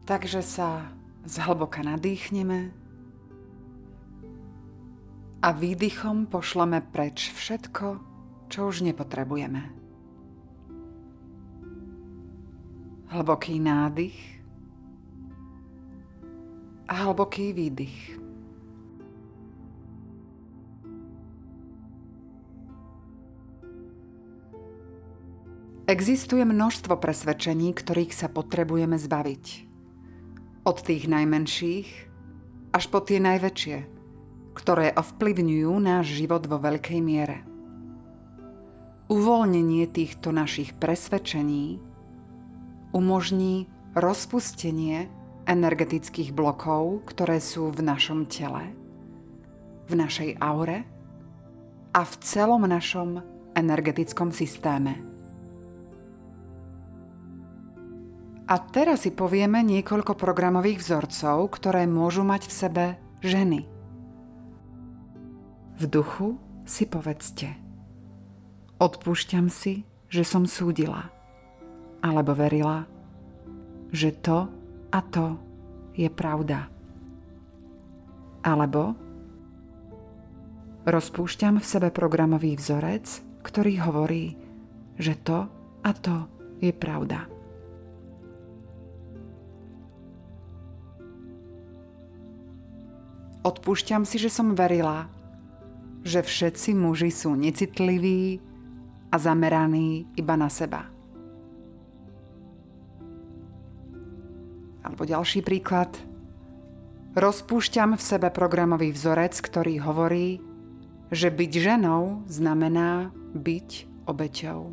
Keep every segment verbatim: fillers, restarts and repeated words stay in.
Takže sa zhlboka nadýchneme a výdychom pošleme preč všetko, čo už nepotrebujeme. Hlboký nádych a hlboký výdych. Existuje množstvo presvedčení, ktorých sa potrebujeme zbaviť. Od tých najmenších až po tie najväčšie, ktoré ovplyvňujú náš život vo veľkej miere. Uvoľnenie týchto našich presvedčení umožní rozpustenie energetických blokov, ktoré sú v našom tele, v našej aure a v celom našom energetickom systéme. A teraz si povieme niekoľko programových vzorcov, ktoré môžu mať v sebe ženy. V duchu si povedzte: odpúšťam si, že som súdila, alebo verila, že to a to je pravda. Alebo rozpúšťam v sebe programový vzorec, ktorý hovorí, že to a to je pravda. Odpúšťam si, že som verila, že všetci muži sú necitliví a zameraní iba na seba. Alebo ďalší príklad. Rozpúšťam v sebe programový vzorec, ktorý hovorí, že byť ženou znamená byť obeťou.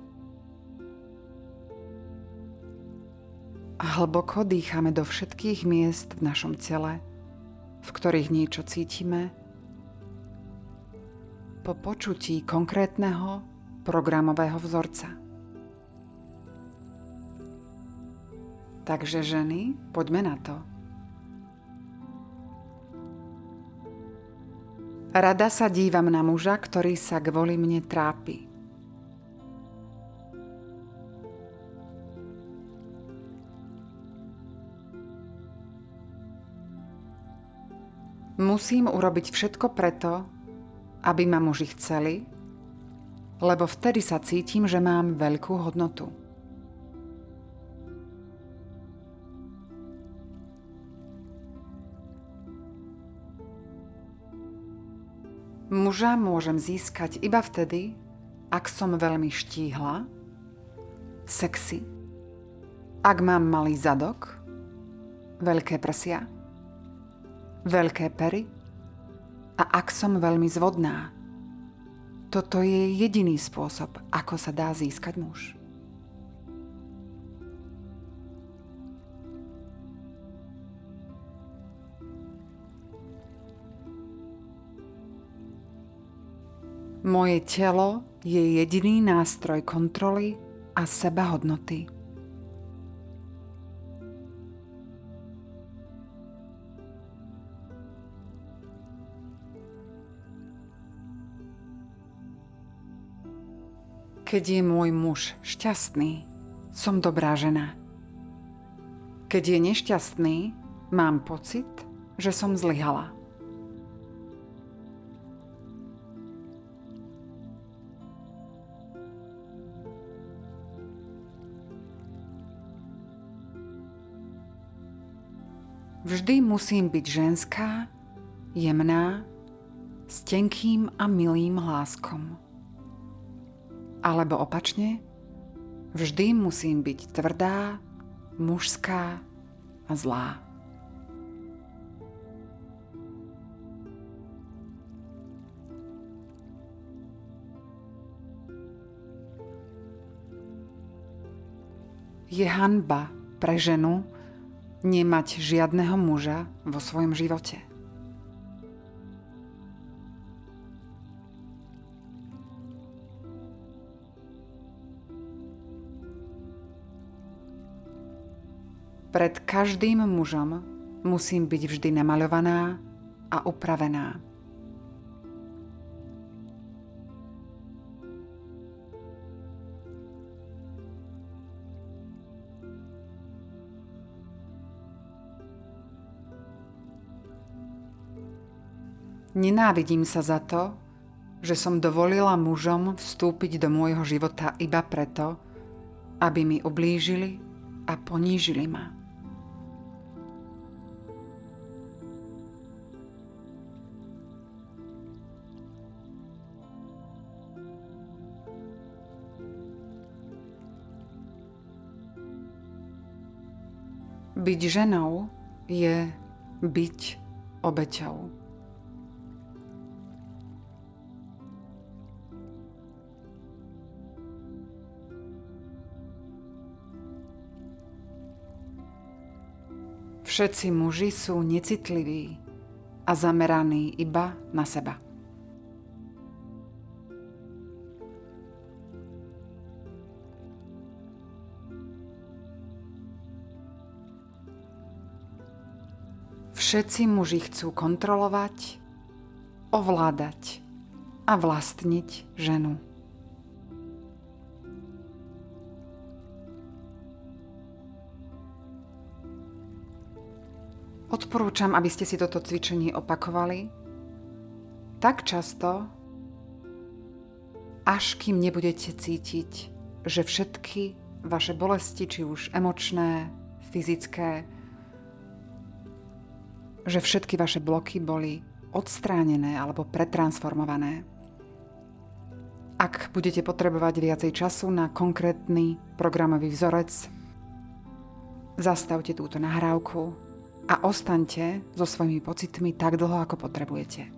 A hlboko dýchame do všetkých miest v našom tele, v ktorých niečo cítime, po počutí konkrétneho programového vzorca. Takže ženy, poďme na to. Rada sa dívam na muža, ktorý sa kvôli mne trápi. Musím urobiť všetko preto, aby ma muži chceli, lebo vtedy sa cítim, že mám veľkú hodnotu. Muža môžem získať iba vtedy, ak som veľmi štíhla, sexy, ak mám malý zadok, veľké prsia, veľké pery a ak som veľmi zvodná. Toto je jediný spôsob, ako sa dá získať muž. Moje telo je jediný nástroj kontroly a sebahodnoty. Keď je môj muž šťastný, som dobrá žena. Keď je nešťastný, mám pocit, že som zlyhala. Vždy musím byť ženská, jemná, s tenkým a milým hláskom. Alebo opačne, vždy musím byť tvrdá, mužská a zlá. Je hanba pre ženu nemať žiadneho muža vo svojom živote. Pred každým mužom musím byť vždy namaľovaná a upravená. Nenávidím sa za to, že som dovolila mužom vstúpiť do môjho života iba preto, aby mi ublížili a ponížili ma. Byť ženou je byť obeťou. Všetci muži sú necitliví a zameraní iba na seba. Všetci muži chcú kontrolovať, ovládať a vlastniť ženu. Odporúčam, aby ste si toto cvičenie opakovali tak často, až kým nebudete cítiť, že všetky vaše bolesti, či už emočné, fyzické, že všetky vaše bloky boli odstránené alebo pretransformované. Ak budete potrebovať viacej času na konkrétny programový vzorec, zastavte túto nahrávku a ostaňte so svojimi pocitmi tak dlho, ako potrebujete.